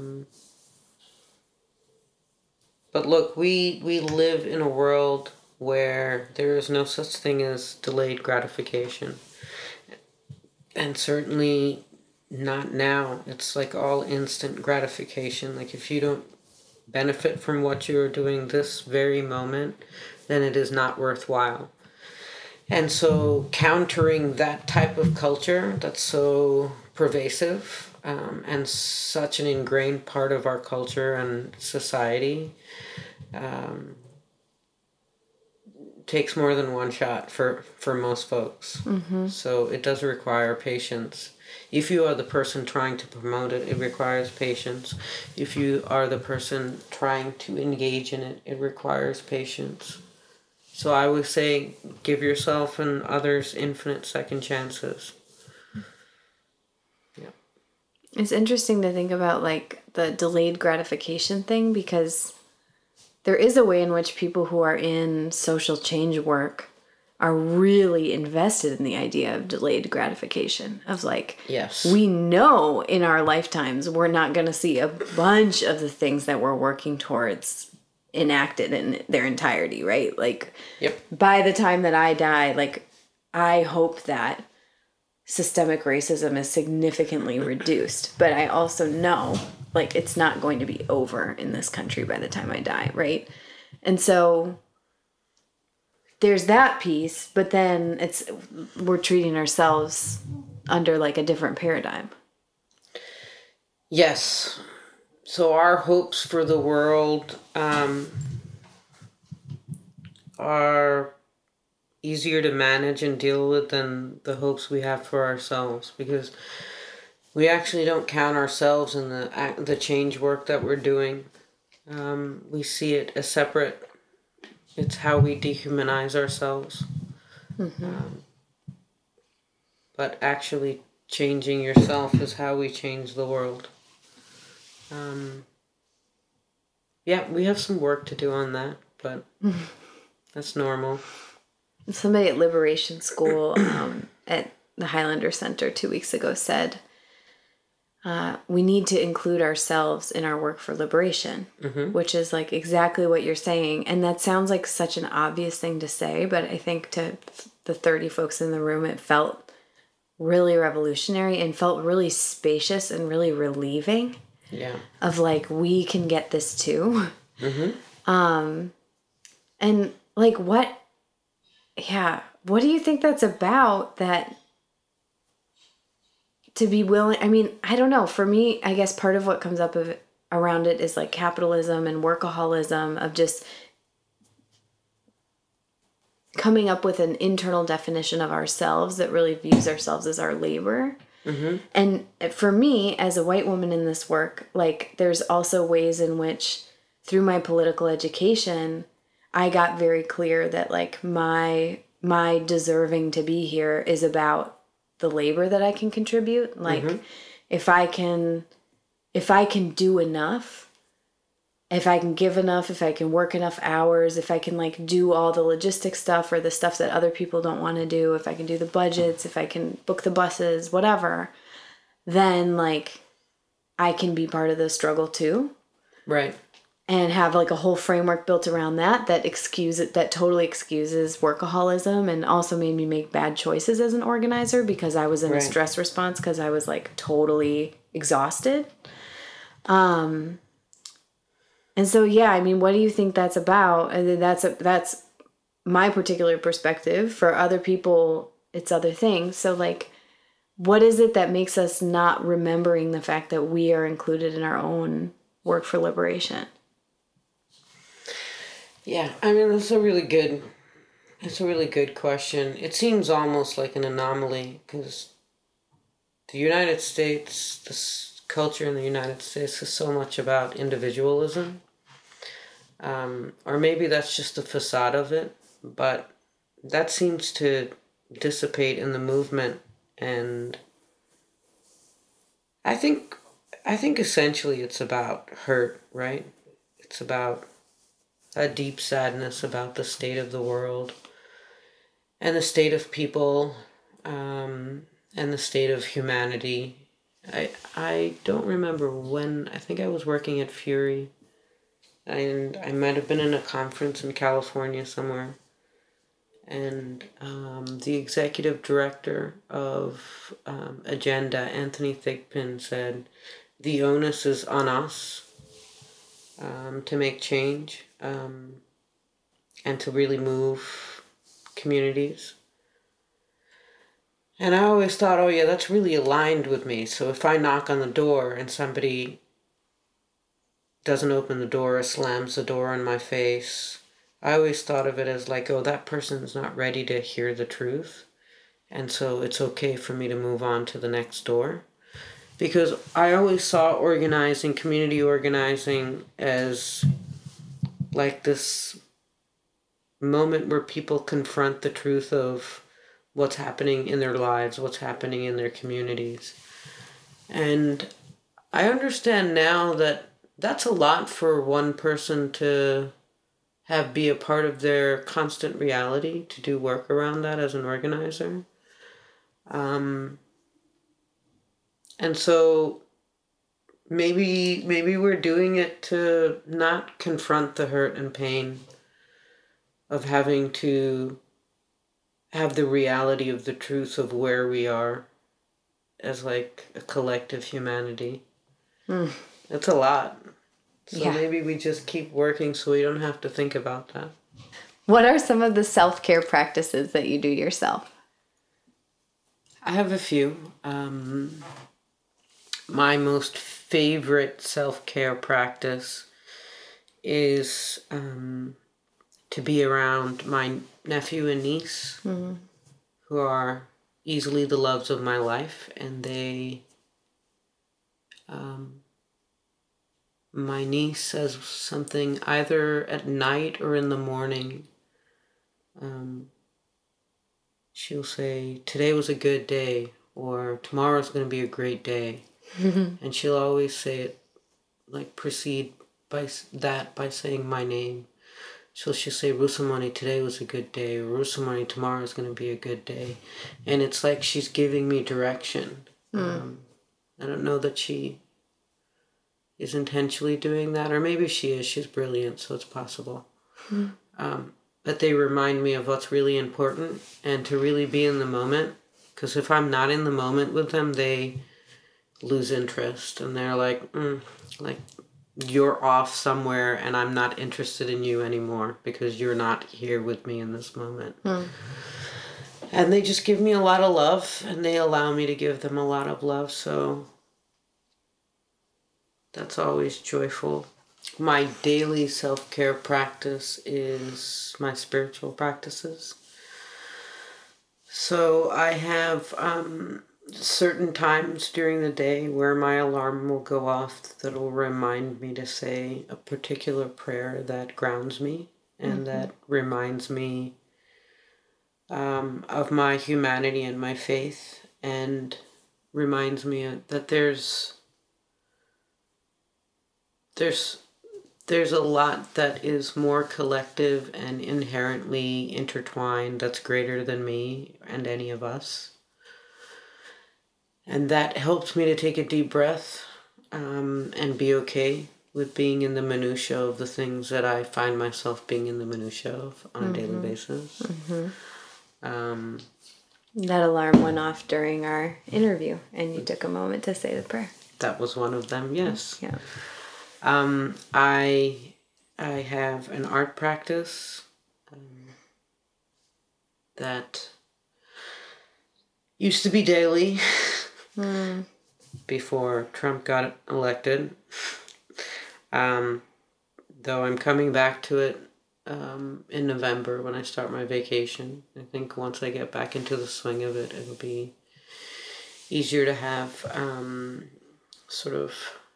But look, we, we live in a world where there is no such thing as delayed gratification. And certainly not now. It's like all instant gratification. Like, if you don't benefit from what you're doing this very moment, then it is not worthwhile. And so countering that type of culture that's so pervasive um, and such an ingrained part of our culture and society um, takes more than one shot for, for most folks. Mm-hmm. So it does require patience. If you are the person trying to promote it, it requires patience. If you are the person trying to engage in it, it requires patience. So I would say give yourself and others infinite second chances. Yeah. It's interesting to think about like the delayed gratification thing, because there is a way in which people who are in social change work are really invested in the idea of delayed gratification, of like, yes, we know in our lifetimes we're not going to see a bunch of the things that we're working towards enacted in their entirety, right? Like, yep. By the time that I die, like, I hope that systemic racism is significantly reduced, but I also know like it's not going to be over in this country by the time I die, right? And so there's that piece, but then it's we're treating ourselves under like a different paradigm. Yes. So our hopes for the world um, are easier to manage and deal with than the hopes we have for ourselves, because we actually don't count ourselves in the the change work that we're doing. Um, we see it as separate. It's how we dehumanize ourselves. Mm-hmm. Um, but actually changing yourself is how we change the world. Um, yeah, we have some work to do on that, but that's normal. Somebody at Liberation School um, at the Highlander Center two weeks ago said, uh, we need to include ourselves in our work for liberation, mm-hmm. which is like exactly what you're saying. And that sounds like such an obvious thing to say, but I think to the thirty folks in the room, it felt really revolutionary and felt really spacious and really relieving. Yeah. Of like, we can get this too. Mm-hmm. Um, and like, what, yeah, what do you think that's about, that to be willing, I mean, I don't know. For me, I guess part of what comes up of it, around it is like capitalism and workaholism, of just coming up with an internal definition of ourselves that really views ourselves as our labor. Mm-hmm. And for me, as a white woman in this work, like there's also ways in which through my political education, I got very clear that like my my deserving to be here is about the labor that I can contribute. Like mm-hmm. if I can if I can do enough, if I can give enough, if I can work enough hours, if I can like do all the logistic stuff or the stuff that other people don't want to do, if I can do the budgets, if I can book the buses, whatever, then like I can be part of the struggle too. Right. And have like a whole framework built around that, that excuse it, that totally excuses workaholism and also made me make bad choices as an organizer because I was in right. a stress response because I was like totally exhausted. Um, And so, yeah, I mean, what do you think that's about? And that's a, that's my particular perspective. For other people, it's other things. So, like, what is it that makes us not remembering the fact that we are included in our own work for liberation? Yeah, I mean, that's a really good, it's a really good question. It seems almost like an anomaly because the United States, this culture in the United States is so much about individualism. Um, or maybe that's just the facade of it, but that seems to dissipate in the movement. And I think, I think essentially it's about hurt, right? It's about a deep sadness about the state of the world and the state of people, um, and the state of humanity. I, I don't remember when, I think I was working at Fury. And I might have been in a conference in California somewhere. And um, the executive director of um, Agenda, Anthony Thigpen, said, the onus is on us um, to make change um, and to really move communities. And I always thought, oh yeah, that's really aligned with me. So if I knock on the door and somebody doesn't open the door or slams the door in my face, I always thought of it as like, oh, that person's not ready to hear the truth. And so it's okay for me to move on to the next door. Because I always saw organizing, community organizing, as like this moment where people confront the truth of what's happening in their lives, what's happening in their communities. And I understand now that that's a lot for one person to have be a part of their constant reality, to do work around that as an organizer. Um, and so maybe maybe we're doing it to not confront the hurt and pain of having to have the reality of the truth of where we are as like a collective humanity. Mm. It's a lot. So yeah. Maybe we just keep working so we don't have to think about that. What are some of the self-care practices that you do yourself? I have a few. Um, my most favorite self-care practice is um, to be around my nephew and niece, mm-hmm. who are easily the loves of my life, and they... Um, my niece says something either at night or in the morning. Um, she'll say, today was a good day, or tomorrow's going to be a great day. And she'll always say it, like proceed by that by saying my name. So she'll say, Rusamani, today was a good day, or Rusamani, tomorrow is going to be a good day. And it's like she's giving me direction. Mm. Um, I don't know that she is intentionally doing that, or maybe she is. She's brilliant, so it's possible. Mm. Um, but they remind me of what's really important and to really be in the moment. Because if I'm not in the moment with them, they lose interest and they're like, mm, like you're off somewhere and I'm not interested in you anymore because you're not here with me in this moment. Mm. And they just give me a lot of love and they allow me to give them a lot of love. So that's always joyful. My daily self-care practice is my spiritual practices. So I have um, certain times during the day where my alarm will go off that will remind me to say a particular prayer that grounds me and mm-hmm. that reminds me um, of my humanity and my faith, and reminds me that there's there's there's a lot that is more collective and inherently intertwined that's greater than me and any of us. And that helps me to take a deep breath um, and be okay with being in the minutia of the things that I find myself being in the minutia of on mm-hmm. a daily basis. Mm-hmm. Um, that alarm went off during our interview, and you took a moment to say the prayer. That was one of them, yes. Yeah. Um, I I have an art practice um, that used to be daily mm. before Trump got elected. Um, though I'm coming back to it um, in November when I start my vacation. I think once I get back into the swing of it, it'll be easier to have um, sort of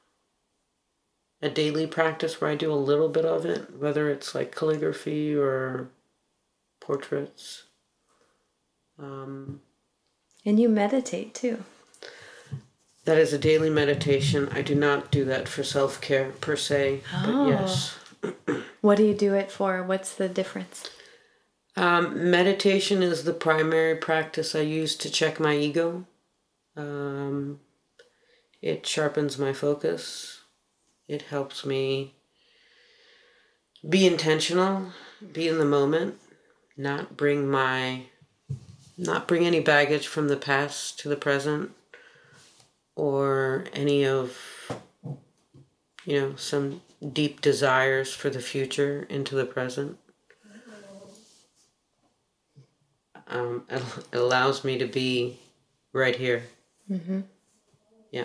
a daily practice where I do a little bit of it, whether it's like calligraphy or portraits. Um, and you meditate too. That is a daily meditation. I do not do that for self-care per se, oh. but yes. What do you do it for? What's the difference? Um, meditation is the primary practice I use to check my ego. Um, it sharpens my focus. It helps me be intentional, be in the moment, not bring my, not bring any baggage from the past to the present, or any of, you know, some deep desires for the future into the present. Um, it, it allows me to be right here. Mm-hmm. Yeah.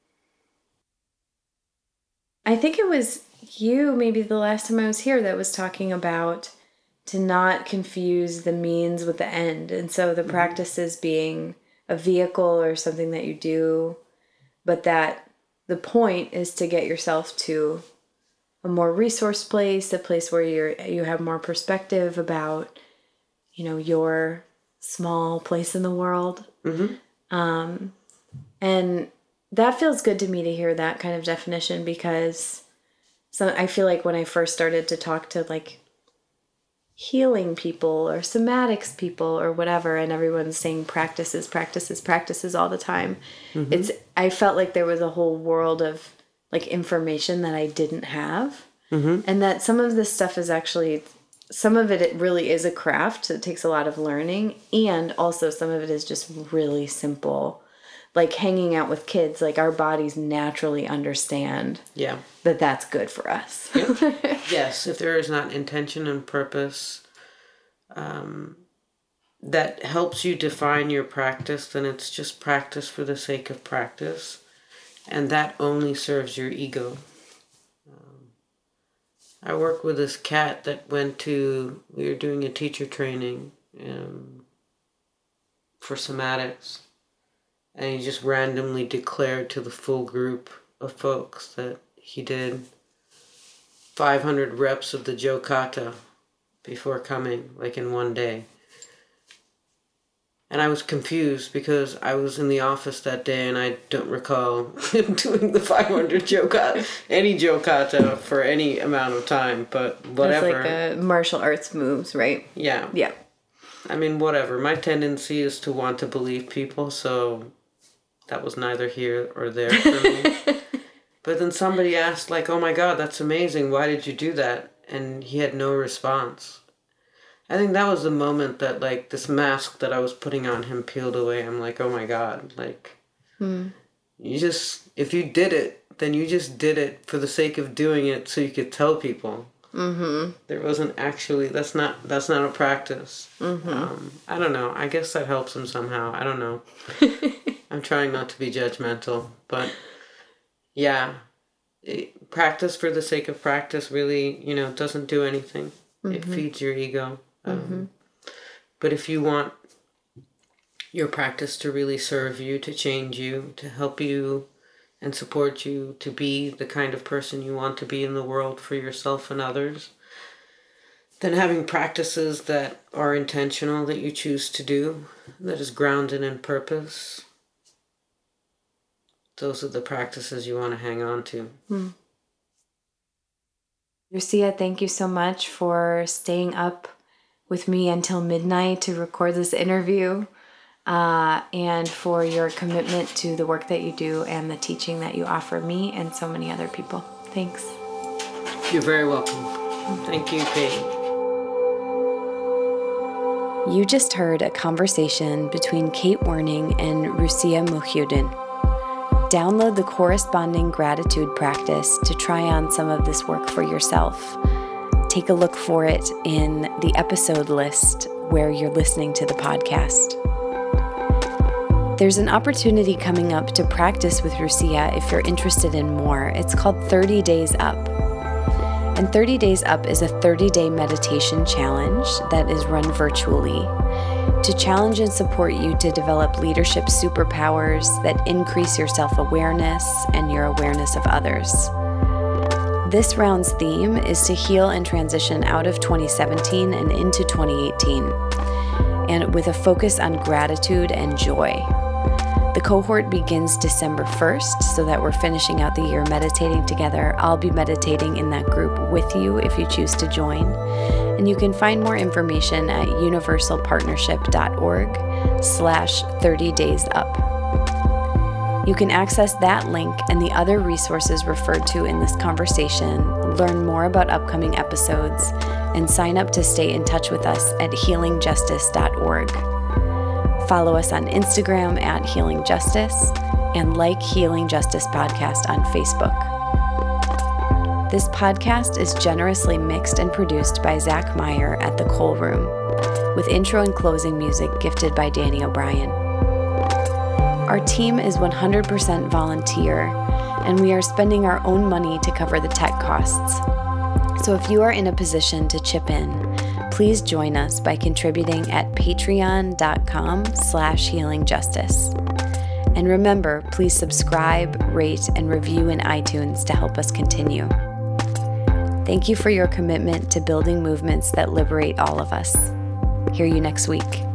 I think it was you, maybe the last time I was here, that was talking about to not confuse the means with the end. And so the mm-hmm. practice is being a vehicle or something that you do, but that the point is to get yourself to a more resourced place, a place where you're you have more perspective about, you know, your small place in the world. Mm-hmm. Um, and that feels good to me to hear that kind of definition, because so I feel like when I first started to talk to like healing people or somatics people or whatever, and everyone's saying practices, practices, practices all the time, mm-hmm. it's I felt like there was a whole world of like information that I didn't have, mm-hmm. and that some of this stuff is actually, some of it, it really is a craft. So it takes a lot of learning, and also some of it is just really simple. Like hanging out with kids, like our bodies naturally understand yeah. that that's good for us. Yep. Yes, if there is not intention and purpose um, that helps you define your practice, then it's just practice for the sake of practice. And that only serves your ego. Um, I work with this cat that went to, we were doing a teacher training um, for somatics. And he just randomly declared to the full group of folks that he did five hundred reps of the Jo Kata before coming, like in one day. And I was confused because I was in the office that day and I don't recall him doing the five hundred Jo Kata, any Jo Kata for any amount of time, but whatever. It's like a martial arts moves, right? Yeah. Yeah. I mean, whatever. My tendency is to want to believe people, so that was neither here or there for me. But then somebody asked, like, oh my God, that's amazing. Why did you do that? And he had no response. I think that was the moment that, like, this mask that I was putting on him peeled away. I'm like, oh my God, like, mm. you just, if you did it, then you just did it for the sake of doing it so you could tell people. Mm-hmm. There wasn't actually, that's not, that's not a practice. Mm-hmm. Um, I don't know. I guess that helps him somehow. I don't know. I'm trying not to be judgmental, but yeah, it, practice for the sake of practice really, you know, doesn't do anything. Mm-hmm. It feeds your ego. Um, mm-hmm. But if you want your practice to really serve you, to change you, to help you and support you to be the kind of person you want to be in the world for yourself and others, then having practices that are intentional, that you choose to do, that is grounded in purpose, those are the practices you want to hang on to. Hmm. Lucia, thank you so much for staying up with me until midnight to record this interview, uh, and for your commitment to the work that you do and the teaching that you offer me and so many other people. Thanks. You're very welcome. Thank you, Kate. You just heard a conversation between Kate Werning and Rusia Mohiuddin. Download the corresponding gratitude practice to try on some of this work for yourself. Take a look for it in the episode list where you're listening to the podcast. There's an opportunity coming up to practice with Rusia if you're interested in more. It's called thirty days up. And thirty days up is a thirty-day meditation challenge that is run virtually to challenge and support you to develop leadership superpowers that increase your self-awareness and your awareness of others. This round's theme is to heal and transition out of twenty seventeen and into twenty eighteen, and with a focus on gratitude and joy. The cohort begins December first, so that we're finishing out the year meditating together. I'll be meditating in that group with you if you choose to join. And you can find more information at universalpartnership.org slash 30 days up. You can access that link and the other resources referred to in this conversation, learn more about upcoming episodes, and sign up to stay in touch with us at healing justice dot org. Follow us on Instagram at Healing Justice and like Healing Justice Podcast on Facebook. This podcast is generously mixed and produced by Zach Meyer at The Cole Room, with intro and closing music gifted by Danny O'Brien. Our team is one hundred percent volunteer, and we are spending our own money to cover the tech costs. So if you are in a position to chip in, please join us by contributing at patreon.com slash healingjustice. And remember, please subscribe, rate, and review in iTunes to help us continue. Thank you for your commitment to building movements that liberate all of us. Hear you next week.